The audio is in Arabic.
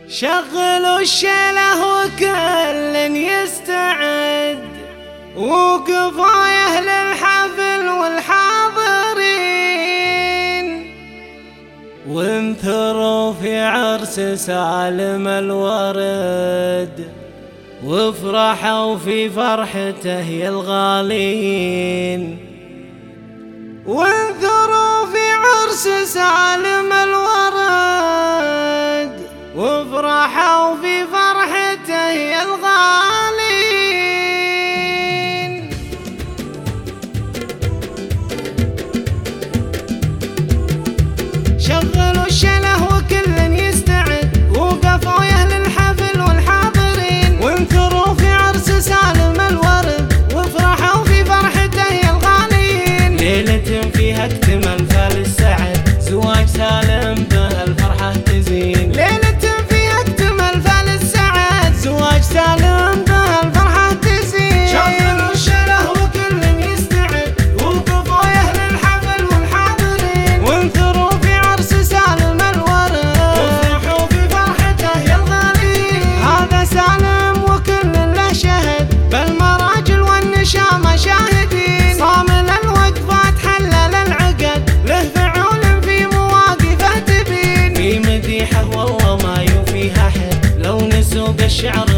شغلوا الشيله وكل يستعد، وقفوا يا أهل الحفل والحاضرين، وانثروا في عرس سالم الورد، وافرحوا في فرحته يا الغالين. وانثروا في عرس سالم الورد، وافرحوا في فرحته يا الغالين. شغلوا الشله وكل يستعد، وقفوا يا أهل الحفل والحاضرين، وانثروا في عرس سالم الورد، وافرحوا في فرحته يا الغالين. ليلة فيها اكتمل فالسعد، زواج سالم به الفرحة تزين. ليلة فيها اكتمل فالسعد، زواج سالم به الفرحة تزين. شغلوا الشله وكل يستعد، وقفوا يا أهل الحفل والحاضرين، وانثروا في عرس سالم الورد، وافرحوا في فرحته يا الغالين. هذا سالم وكل له شهد، بالمراجل والنشامة شاهدين، صامل الوقفات حلل العقد، له فعول في مواقفه تبين. في مديحه والله ما يوفيها حد، لو نسوق الشعر